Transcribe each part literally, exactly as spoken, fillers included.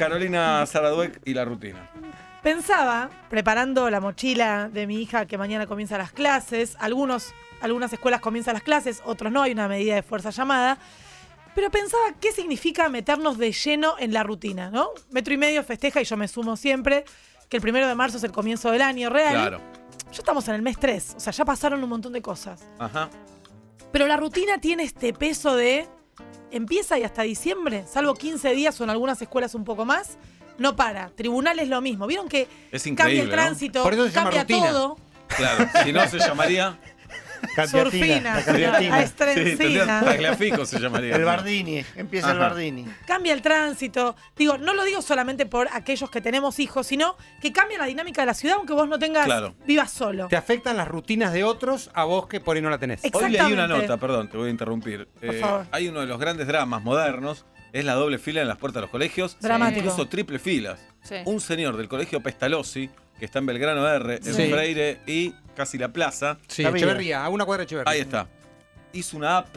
Carolina Saraduec y la rutina. Pensaba, preparando la mochila de mi hija que mañana comienza las clases, algunos, algunas escuelas comienzan las clases, otros no, hay una medida de fuerza llamada, pero pensaba qué significa meternos de lleno en la rutina, ¿no? Metro y medio festeja, y yo me sumo siempre, que el primero de marzo es el comienzo del año real. Claro. Ya estamos en el mes tres, o sea, ya pasaron un montón de cosas. Ajá. Pero la rutina tiene este peso de empieza y hasta diciembre, salvo quince días o en algunas escuelas un poco más, no para. Tribunal es lo mismo. ¿Vieron que Es cambia el increíble, tránsito, ¿no? Por eso se llama cambia rutina. todo? Claro, si no se llamaría... Surfina, La cambiatina. a Sí, estrencina. tendría- Tagliafico se llamaría. El Bardini, empieza el Ajá. Bardini. Cambia el tránsito. Digo, no lo digo solamente por aquellos que tenemos hijos, sino que cambia la dinámica de la ciudad, aunque vos no tengas, Claro. vivas solo. Te afectan las rutinas de otros a vos que por ahí no la tenés. Exacto. Hoy leí una Exactamente. nota, perdón, te voy a interrumpir. Por favor. Hay uno de los grandes dramas modernos, es la doble fila en las puertas de los colegios. Dramático. Incluso triple filas. Sí. Un señor del colegio Pestalozzi, que está en Belgrano R, en Sí. Freire y casi la plaza. Sí, Está bien. Echeverría, a una cuadra de Echeverría. Ahí está. Hizo una app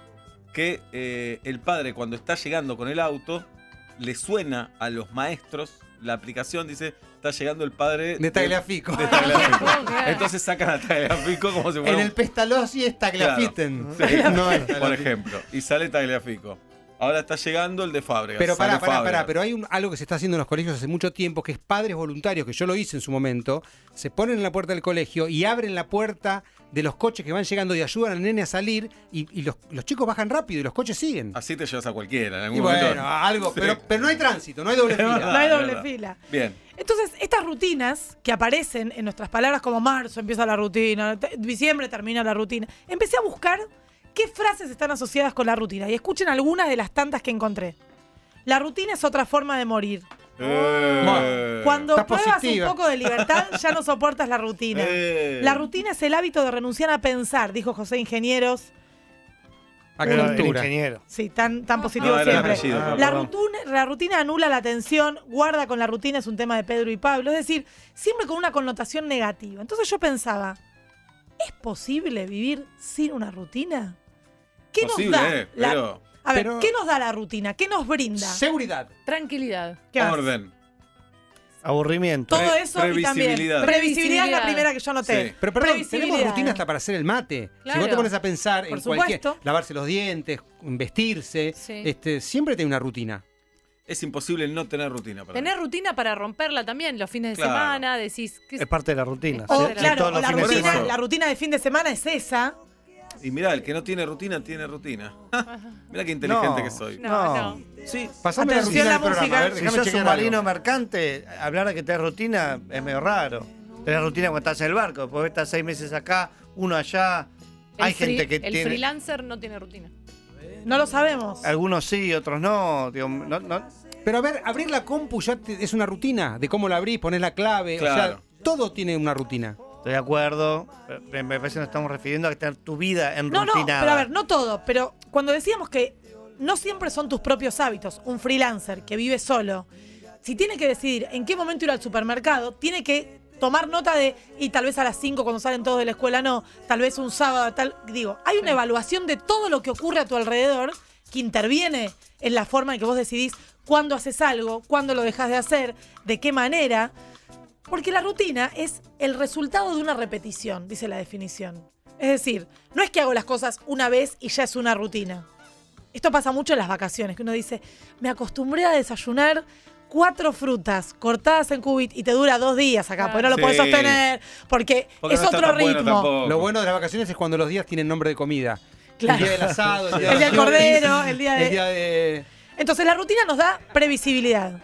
que eh, el padre, cuando está llegando con el auto, le suena a los maestros. La aplicación dice, está llegando el padre De Tagliafico. de Tagliafico. Ay, no, qué- Entonces sacan a Tagliafico como si fuera En un- el Pestalozzi es Tagliafiten. Sí, No es por Tagliafico. ejemplo. Y sale Tagliafico. Ahora está llegando el de Fábregas. Pero pará, sale pará, Fábregas. pará, pero hay un- algo que se está haciendo en los colegios hace mucho tiempo, que es padres voluntarios, que yo lo hice en su momento, se ponen en la puerta del colegio y abren la puerta de los coches que van llegando y ayudan al nene a salir, y, y los, los chicos bajan rápido y los coches siguen. Así te llevas a cualquiera en algún Y momento. bueno, algo, Sí. pero, pero no hay tránsito, no hay doble Es verdad. fila. No hay es doble verdad. fila. Bien. Entonces, estas rutinas que aparecen en nuestras palabras como marzo empieza la rutina, te- diciembre termina la rutina, empecé a buscar qué frases están asociadas con la rutina y escuchen algunas de las tantas que encontré. La rutina es otra forma de morir. Eh. Cuando Estás pruebas positiva. un poco de libertad, ya no soportas la rutina. Eh. La rutina es el hábito de renunciar a pensar, dijo José Ingenieros. A Era el cultura. ingeniero. Sí, tan, tan positivo No, era el siempre. apellido, Ah, perdón. La, perdón. rutina, la rutina anula la atención, guarda con la rutina, es un tema de Pedro y Pablo. Es decir, siempre con una connotación negativa. Entonces yo pensaba, ¿es posible vivir sin una rutina? ¿Qué Posible, nos da? eh, la- pero- A ver, pero- ¿qué nos da la rutina? ¿Qué nos brinda? Seguridad. Tranquilidad. ¿Qué más? Orden. Aburrimiento. Todo Pre- eso y también. previsibilidad. Previsibilidad es la Previsibilidad. primera que yo noté. Sí. Pero perdón, tenemos Previsibilidad. rutina hasta para hacer el mate. Si Claro. vos te pones a pensar Por en cualquier, supuesto. lavarse los dientes, vestirse, Sí. este, siempre tiene una rutina. Es imposible no tener rutina. Para Tener mí. rutina para romperla también, los fines de Claro. semana, decís... ¿qué- Es parte de la rutina. O, sí, sí, claro, todos o los la, fines de rutina, semana. la rutina de fin de semana es esa. Y mirá, el que no tiene rutina, tiene rutina. mirá qué inteligente No. que soy. No, no. Sí. Pasame la Atención rutina la del programa. música. A ver, Si déjame sos un chequear algo. marino mercante, hablar de que tenés rutina es medio raro. Tenés rutina cuando estás en el barco, después estás seis meses acá, uno allá. El Hay free- gente que el tiene. freelancer no tiene rutina. No lo sabemos. Algunos sí, otros no. Digo, no, no. Pero a ver, abrir la compu ya te- es una rutina de cómo la abrís, ponés la clave. O Claro. sea, todo tiene una rutina. Estoy de acuerdo. pero Me parece que nos estamos refiriendo a tener tu vida en No, no, rutinada. pero a ver, no todo. Pero cuando decíamos que no siempre son tus propios hábitos, un freelancer que vive solo, si tiene que decidir en qué momento ir al supermercado, tiene que tomar nota de, y tal vez a las cinco cuando salen todos de la escuela no, tal vez un sábado, tal. Digo, hay una evaluación de todo lo que ocurre a tu alrededor que interviene en la forma en que vos decidís cuándo haces algo, cuándo lo dejas de hacer, de qué manera. Porque la rutina es el resultado de una repetición, dice la definición. Es decir, no es que hago las cosas una vez y ya es una rutina. Esto pasa mucho en las vacaciones, que uno dice, me acostumbré a desayunar cuatro frutas cortadas en cubit y te dura dos días acá, porque no lo Sí. podés sostener, porque, Porque es no está otro tan bueno ritmo. tampoco. Lo bueno de las vacaciones es cuando los días tienen nombre de comida. Claro. El día del asado, el día, El día del de cordero, el día de- El día de... Entonces la rutina nos da previsibilidad.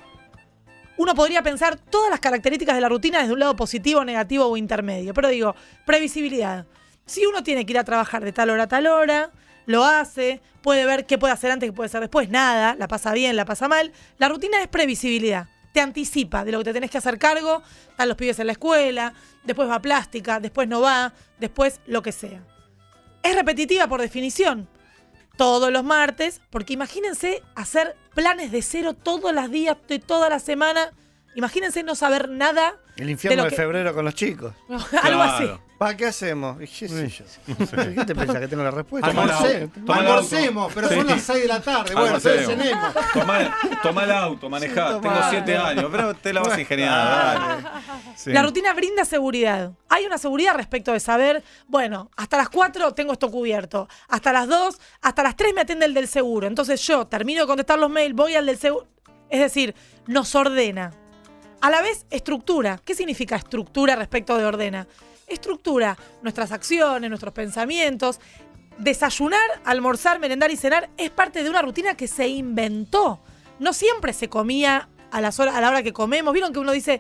Uno podría pensar todas las características de la rutina desde un lado positivo, negativo o intermedio. Pero digo, previsibilidad. Si uno tiene que ir a trabajar de tal hora a tal hora, lo hace, puede ver qué puede hacer antes, qué puede hacer después, nada, la pasa bien, la pasa mal. La rutina es previsibilidad. Te anticipa de lo que te tenés que hacer cargo, están los pibes en la escuela, después va a plástica, después no va, después lo que sea. Es repetitiva por definición. Todos los martes, porque imagínense hacer planes de cero todos los días de toda la semana. Imagínense no saber nada. El infierno de de, lo que- febrero con los chicos. Algo así. Claro. ¿Para qué hacemos? Y qué sé yo. ¿Qué te pensás que tengo la respuesta? Almorcé- Toma el Almorcemos, auto. pero Sí. son las seis de la tarde. Bueno, Almorcemos. entonces cenemos. Tomá, tomá el auto, manejá. Sí, tomá. Tengo siete años, pero te la vas a ingeniar. Dale. Sí. La rutina brinda seguridad. Hay una seguridad respecto de saber, bueno, hasta las cuatro tengo esto cubierto, hasta las dos, hasta las tres me atiende el del seguro. Entonces yo termino de contestar los mails, voy al del seguro. Es decir, nos ordena. A la vez, estructura. ¿Qué significa estructura respecto de ordena? Estructura nuestras acciones, nuestros pensamientos. Desayunar, almorzar, merendar y cenar es parte de una rutina que se inventó. No siempre se comía a, las horas, a la hora que comemos. ¿Vieron que uno dice,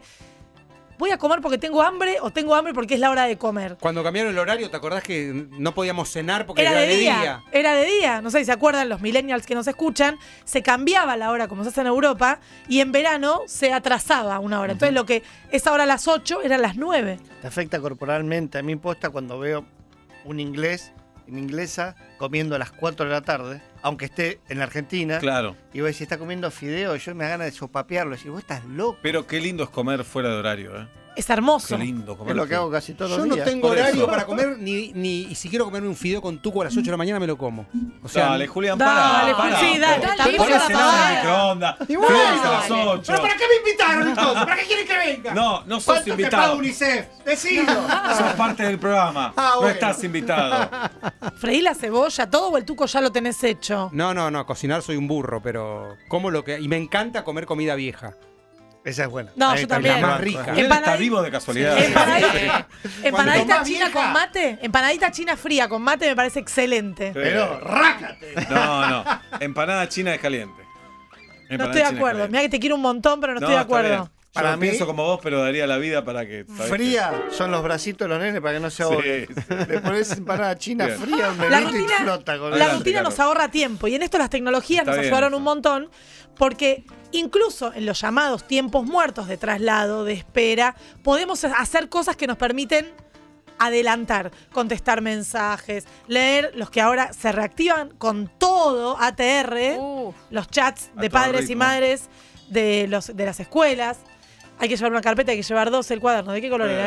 voy a comer porque tengo hambre o tengo hambre porque es la hora de comer? Cuando cambiaron el horario, ¿te acordás que no podíamos cenar porque Era de día, era de día. No sé si se acuerdan los millennials que nos escuchan. Se cambiaba la hora como se hace en Europa y en verano se atrasaba una hora. Entonces lo que es ahora a las ocho eran las nueve. Te afecta corporalmente. A mí posta cuando veo un inglés, una inglesa, comiendo a las cuatro de la tarde, aunque esté en la Argentina, Claro. y vos decís, está comiendo fideo, yo me da ganas de sopapearlo. Y vos estás loco. Pero qué lindo es comer fuera de horario, ¿eh? Es hermoso. Qué lindo comer. Es lo que fuera. hago casi todos Yo los no días. tengo Por horario eso. para comer, ni, ni y si quiero comerme un fideo con tuco a las ocho de la mañana me lo como. O sea, Dale, Julián, Dale, pará. Juli, pará. sí, dale. Dale, Tampoco ponéselo la Ponéselo en pavada. el microondas. Y bueno, Fideos a las dale. ocho. ¿Pero para qué me invitaron entonces? ¿Para qué quieren que venga? No, no sos ¿Cuánto te paga invitado. UNICEF? Decilo. Sos parte del programa. Ah, No bueno. estás invitado. Freí la cebolla, todo o el tuco ya lo tenés hecho. No, no, no, cocinar soy un burro, pero como lo que... Y me encanta comer comida vieja. Esa es buena. No, Ahí yo está, también. la más rica. Julián está Empanadita- vivo de casualidad. Empanadita, empanadita tomás china vieja. con mate, empanadita china fría con mate me parece excelente. Pero, rácate. No, no. Empanada china es caliente. No Empanada estoy de china es acuerdo. caliente. Mira que te quiero un montón, pero no, estoy de está acuerdo. bien. Yo Para no mí- pienso como vos, pero daría la vida para que. ¿sabés Fría son los bracitos de los nenes para que no se qué? ahoguen. Sí, sí. Le pones empanada china Bien. fría, un La nenito y rutina, flota con la Adelante, rutina Carlos. nos ahorra tiempo y en esto las tecnologías Está nos bien ayudaron eso. un montón porque incluso en los llamados tiempos muertos de traslado, de espera, podemos hacer cosas que nos permiten adelantar, contestar mensajes, leer los que ahora se reactivan con todo A T R, Uf. los chats A de todo padres y ritmo. madres de, los, de las escuelas. Hay que llevar una carpeta, hay que llevar dos, el cuaderno. ¿De qué color Eh.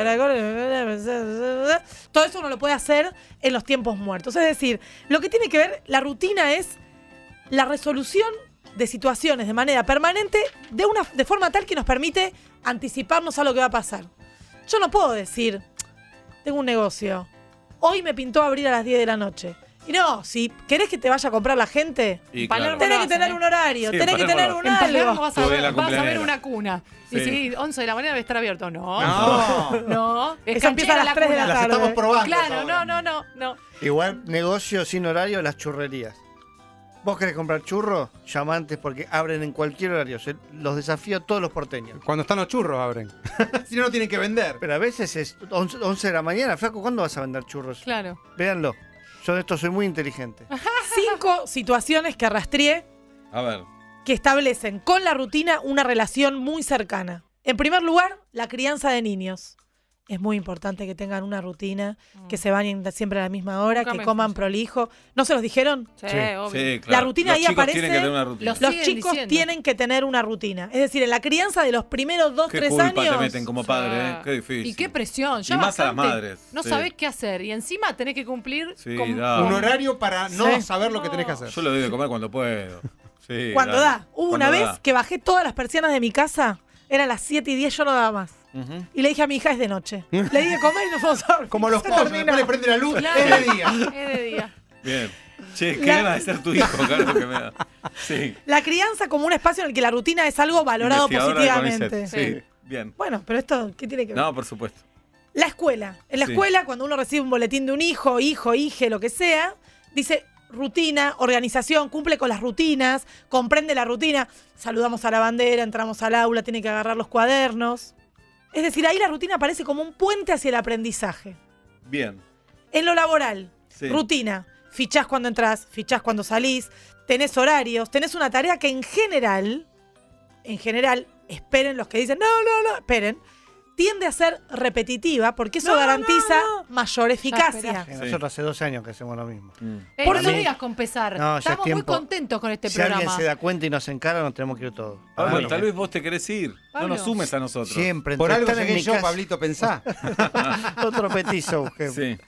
era? Todo eso uno lo puede hacer en los tiempos muertos. Es decir, lo que tiene que ver, la rutina es la resolución de situaciones de manera permanente de, una, de forma tal que nos permite anticiparnos a lo que va a pasar. Yo no puedo decir, tengo un negocio, hoy me pintó abrir a las diez de la noche. Y no, si querés que te vaya a comprar la gente, Y Palermo claro. tenés lo que tener hacen, un horario, Sí, tenés que Palermo tener lo un En Palermo algo. vas a, Tuve ver, la vas a ver cumpleañera. una cuna. Y Sí. sí, once de la mañana debe estar abierto. No. No. No. Es Eso empieza a canchera las tres de la cuna. Las tarde. estamos probando. Claro, ahora. no, no, no, no. Igual, negocio sin horario, las churrerías. Vos querés comprar churros, llama antes porque abren en cualquier horario. Se- los desafío a todos los porteños. Cuando están los churros abren. Si no, no tienen que vender. Pero a veces es once, once de la mañana. Flaco, ¿cuándo vas a vender churros? Claro. Véanlo. Yo de esto soy muy inteligente. Cinco situaciones que rastreé A ver. que establecen con la rutina una relación muy cercana. En primer lugar, la crianza de niños. Es muy importante que tengan una rutina, que se bañen siempre a la misma hora, Nunca que me coman funciona. prolijo. ¿No se los dijeron? Sí, Sí. obvio. Sí, claro. La rutina Los ahí chicos aparece- tienen que tener una rutina. Los- Los siguen chicos diciendo. tienen que tener una rutina. Es decir, en la crianza de los primeros dos, Qué tres culpa años. te meten como padre, ¿eh? Qué difícil. Y qué presión. Ya Y más a las bastante madres, No sí. sabés qué hacer. Y encima tenés que cumplir Sí, con- da. Un horario para no Sí. saber lo que tenés que hacer. Yo lo doy de comer cuando puedo. Sí, Cuando dale. da. Hubo Cuando una vez da. que bajé todas las persianas de mi casa. Eran las siete y diez, yo no daba más. Ujú. Y le dije a mi hija, es de noche. Le di de comer y nos fuimos a dormir. Como los Se pollos, terminó. después le prende la luz, Claro. es de día. Es de día. Bien. Che, qué La- ganas de ser tu hijo, Carlos, que me da. Sí. La crianza como un espacio en el que la rutina es algo valorado Investigadora de positivamente. CONICET. Sí, bien. Bueno, pero esto, ¿qué tiene que ver? No, por supuesto. La escuela. En la Sí. escuela, cuando uno recibe un boletín de un hijo, hijo, hije, lo que sea, dice rutina, organización, cumple con las rutinas, comprende la rutina. Saludamos a la bandera, entramos al aula, tiene que agarrar los cuadernos. Es decir, ahí la rutina aparece como un puente hacia el aprendizaje. Bien. En lo laboral, Sí. rutina. Fichás cuando entras, fichás cuando salís, tenés horarios, tenés una tarea que en general, en general, esperen los que dicen, no, no, no, esperen, tiende a ser repetitiva porque eso No, garantiza no, no. mayor eficacia. esperá. Eh, Nosotros hace dos años que hacemos lo mismo. Mm. Eh, Por no eso- me digas con pesar. No, ya es Estamos muy tiempo. contentos con este Si alguien programa. se da cuenta y nos encara, nos tenemos que ir todos. Pablo, Bueno, tal vez vos te querés ir. Pablo. No nos sumes a nosotros. Siempre. Por entre algo estar en llegué mi yo, casa- Pablito, pensá. Otro petizo busqué. Sí.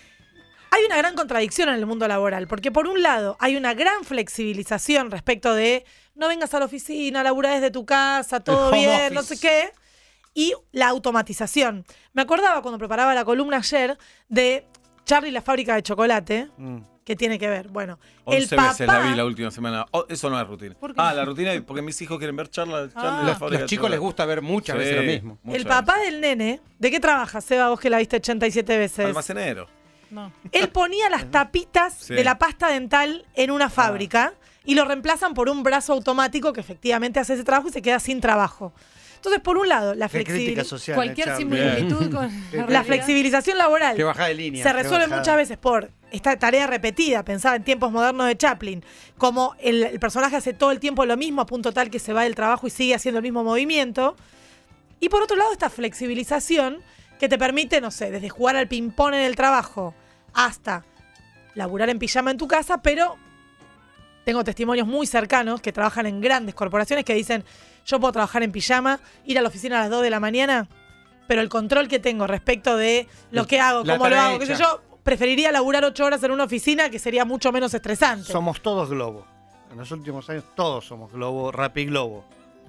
Hay una gran contradicción en el mundo laboral, porque por un lado hay una gran flexibilización respecto de no vengas a la oficina, laburá desde tu casa, todo home bien, office. no sé qué, y la automatización. Me acordaba cuando preparaba la columna ayer de Charlie y la fábrica de chocolate, Mm. que tiene que ver, bueno, el once papá, veces la vi la última semana. Oh, eso no es rutina. ¿Por qué? Ah, la rutina, porque mis hijos quieren ver charla, charla Ah. de la Los, fábrica los de chicos les chocolate. gusta ver muchas Sí, veces lo mismo. muchas el papá del nene, ¿de qué trabaja, Seba, vos que la viste ochenta y siete veces. veces? Almacenero. No. Él ponía las tapitas Sí. de la pasta dental en una fábrica y lo reemplazan por un brazo automático que efectivamente hace ese trabajo y se queda sin trabajo. Entonces, por un lado, la, Qué crítica flexibil- social. Cualquier eh, Charlie. similitud con la la realidad. flexibilización laboral Que baja de línea. se resuelve bajada. muchas veces por esta tarea repetida, pensada en tiempos modernos de Chaplin, como el, el personaje hace todo el tiempo lo mismo a punto tal que se va del trabajo y sigue haciendo el mismo movimiento. Y por otro lado, esta flexibilización que te permite, no sé, desde jugar al ping-pong en el trabajo hasta laburar en pijama en tu casa, pero tengo testimonios muy cercanos que trabajan en grandes corporaciones que dicen, yo puedo trabajar en pijama, ir a la oficina a las dos de la mañana, pero el control que tengo respecto de lo que hago, La cómo lo tarea hago, qué sé hecha. yo, preferiría laburar ocho horas en una oficina que sería mucho menos estresante. Somos todos globo. En los últimos años todos somos globo, Rappi Globo.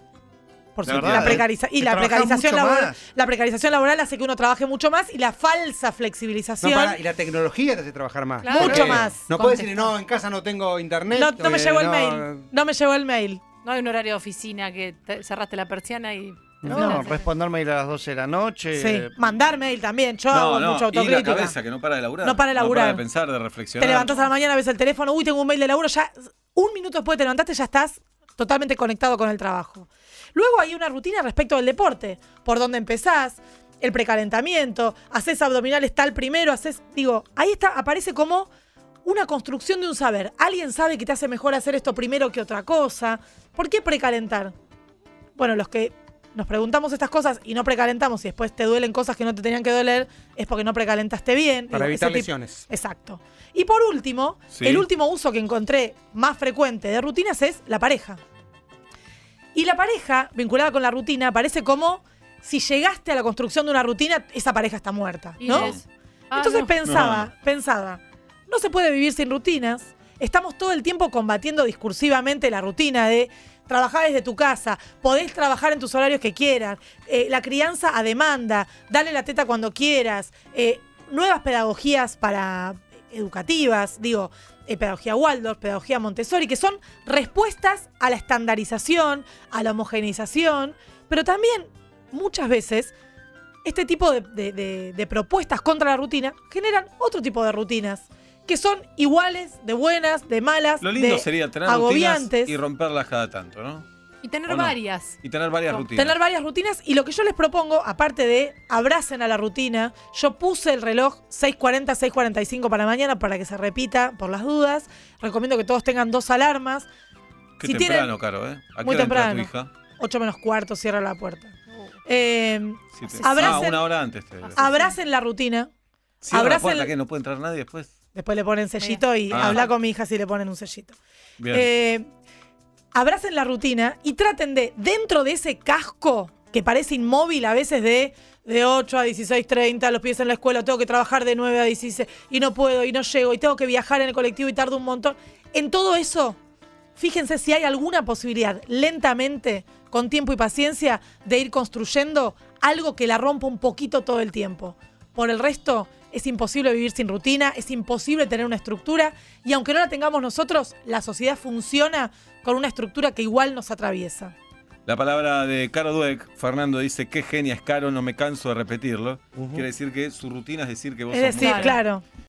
Por La suerte, verdad, la, precariza- y que la trabajás precarización mucho laboral, más. la precarización laboral hace que uno trabaje mucho más y la falsa No, flexibilización. para, y la tecnología te hace trabajar más. Claro. Mucho Porque más. No puedes decir, Contestar. no, en casa no tengo internet. no, no me eh, llegó el no, mail. No me llegó el mail. No hay un horario de oficina que te- cerraste la persiana y... No, No, responderme a a las doce de la noche. Sí, eh, mandar mail también. Yo No, hago no, mucha y la autocrítica. cabeza que no para de laburar. No para de laburar. No para de pensar, de reflexionar. Te levantás a la mañana, ves el teléfono, uy, tengo un mail de laburo, ya un minuto después de te levantaste ya estás totalmente conectado con el trabajo. Luego hay una rutina respecto del deporte, por dónde empezás, el precalentamiento, haces abdominales tal primero, haces, digo, ahí está, aparece como una construcción de un saber. Alguien sabe que te hace mejor hacer esto primero que otra cosa. ¿Por qué precalentar? Bueno, los que nos preguntamos estas cosas y no precalentamos y después te duelen cosas que no te tenían que doler, es porque no precalentaste bien. Para Digo, evitar ese tip- lesiones. Exacto. Y por último, Sí. el último uso que encontré más frecuente de rutinas es la pareja. Y la pareja, vinculada con la rutina, parece como si llegaste a la construcción de una rutina, esa pareja está muerta, Y ¿no? es- Ah, Entonces no. pensaba, No. pensaba, no se puede vivir sin rutinas. Estamos todo el tiempo combatiendo discursivamente la rutina de trabajar desde tu casa, podés trabajar en tus horarios que quieras, eh, la crianza a demanda, dale la teta cuando quieras, eh, nuevas pedagogías para educativas, digo, eh, pedagogía Waldorf, pedagogía Montessori, que son respuestas a la estandarización, a la homogeneización, pero también muchas veces este tipo de, de- de- de propuestas contra la rutina generan otro tipo de rutinas que son iguales, de buenas, de malas, Lo lindo de sería tener agobiantes. rutinas y romperlas cada tanto, ¿no? Y tener ¿O no? varias. Y tener varias rutinas. Tener varias rutinas y lo que yo les propongo, aparte de abracen a la rutina, yo puse el reloj seis cuarenta, seis cuarenta y cinco para mañana para que se repita por las dudas. Recomiendo que todos tengan dos alarmas. Qué si temprano, tienen- Caro, ¿eh? ¿A qué Muy hora entra temprano. tu hija? ocho menos cuarto, cierra la puerta. Eh, Sí, te- Abracen- Ah, una hora antes. Te... abracen la rutina. Cierra la abracen- puerta, ¿qué? ¿No puede entrar nadie después? Después le ponen sellito y Ah. habla con mi hija si le ponen un sellito. Bien. Eh, abracen la rutina y traten de, dentro de ese casco que parece inmóvil a veces de, de ocho a dieciséis treinta, los pies en la escuela, tengo que trabajar de nueve a dieciséis y no puedo y no llego y tengo que viajar en el colectivo y tardo un montón. En todo eso, fíjense si hay alguna posibilidad, lentamente, con tiempo y paciencia, de ir construyendo algo que la rompa un poquito todo el tiempo. Por el resto, es imposible vivir sin rutina, es imposible tener una estructura y aunque no la tengamos nosotros, la sociedad funciona con una estructura que igual nos atraviesa. La palabra de Caro Dweck, Fernando dice, qué genia es Caro, no me canso de repetirlo. Quiere decir que su rutina es decir que vos Es sos decir, mujer. claro.